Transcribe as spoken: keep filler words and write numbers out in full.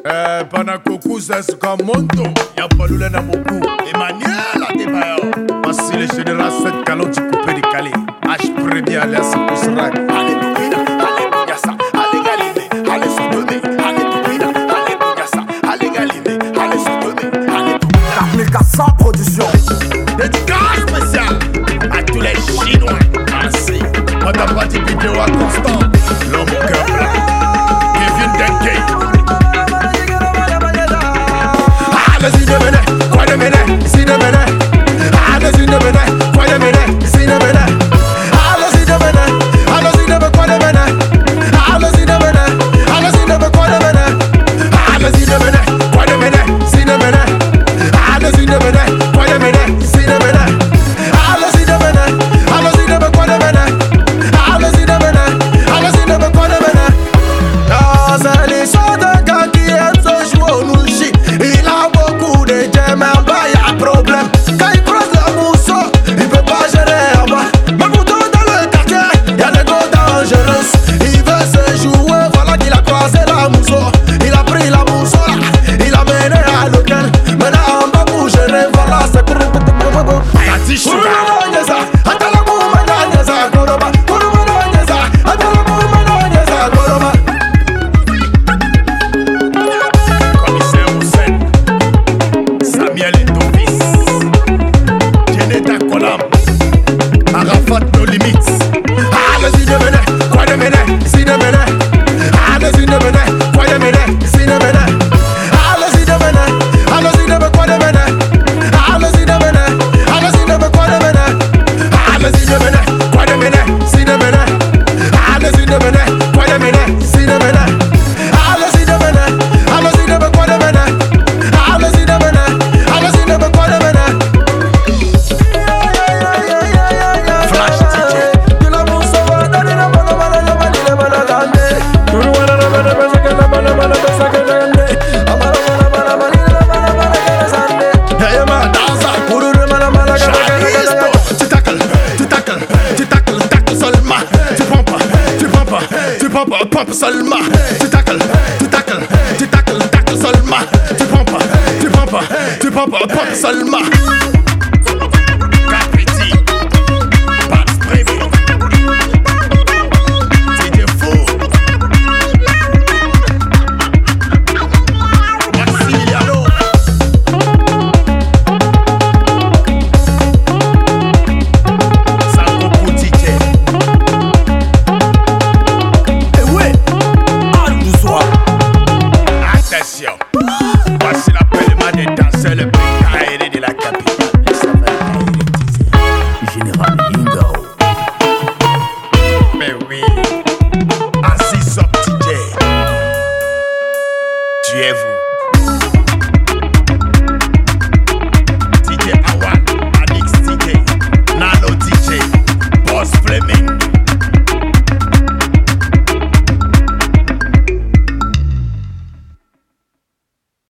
Eh, Panakoku Zeska Monto, Yapalula Namoku, Emmanuel Adebayo, voici le général sept calons du coupé de Calais, H premier alias Kousrak. Allez Toubina, allez Bougassa, allez Galilée, allez Sodomé, allez Toubina, allez Bougassa, allez Galilée, allez Sodomé, allez Toubina. quatre mille quatre cents production. Dédicace spéciale à tous les Chinois. Merci. On t'a pas dit vidéo à Constant, l'homme au cœur blanc, Kevin Denke. Allez-y de Bénin, quoi de Bénin, ici de Bénin. Allez-y de Bénin, quoi de Bénin, ici de Bénin. Allez-y de Bénin, allez-y de quoi de Bénin. Allez-y de Bénin, allez-y de quoi de Bénin. Allez-y de Bénin, quoi de Bénin, ici de Bénin. Allez-y de Bénin, quoi de Bénin, ici de Bénin. Allez-y de Bénin, allez-y de quoi de Bénin. Allez-y de Bénin, allez-y de quoi de Bénin. Ah, c'est l'histoire d'un gars qui aime se jouer au nouchi. Il a beaucoup de gemmes, mais en bas y'a problème. Quand il croise la mousseau, il peut pas gérer en bas. Mais pourtant dans le quartier, y'a des gars dangereux. Il veut se jouer, voilà qu'il a croisé la mousseau. Il a pris la mousseau, il a mené à l'hôtel. Maintenant en bas pour gérer, voilà c'est pour... Tati Sugar. Arafat no limites. Allez-y de Bénin, quoi de Bénin, ici de Bénin. Allez-y de Bénin, quoi de Bénin, ici de Bénin. Allez-y de Bénin, allez-y de quoi de Bénin. Allez-y de Bénin, allez-y de quoi de Bénin. Allez-y de Bénin, quoi de Bénin, ici de Bénin. Allez-y de Bénin, quoi de Bénin, ici de Bénin. Allez-y de Bénin, allez-y de quoi de Bénin. Allez-y de Bénin, allez-y de quoi de Bénin. Pompe seulement, tu tacles, tu tacles, tu tacles, tacles seulement, tu pompes, tu pompes, tu pompes, pompe seulement. Capiti, Pax Prévu, c'est des fous. Maxiliano. Sango Poutiche. Attention, voici l'appellement des danseurs le plus carré de la capitale. Il s'appelle Général Yingo. Mais oui, Aziz Up D J. Tu es vous.